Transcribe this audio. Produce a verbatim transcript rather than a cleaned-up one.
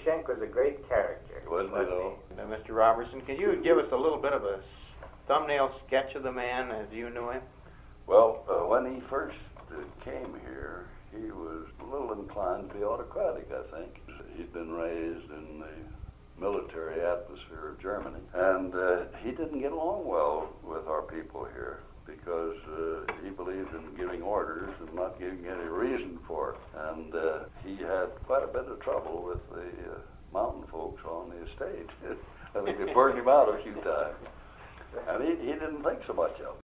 Schenck was a great character. Wasn't he, though? Now, Mister Robertson, can you give us a little bit of a thumbnail sketch of the man as you knew him? Well, uh, when he first uh, came here, he was a little inclined to be autocratic, I think. He'd been raised in the military atmosphere of Germany, and uh, he didn't get along well with our people here because uh, he believed in giving orders and not giving any reason for it. And uh, he had quite a bit of trouble with the uh, mountain folks on the estate. I think they burned him out a few times. And he, he didn't think so much of it.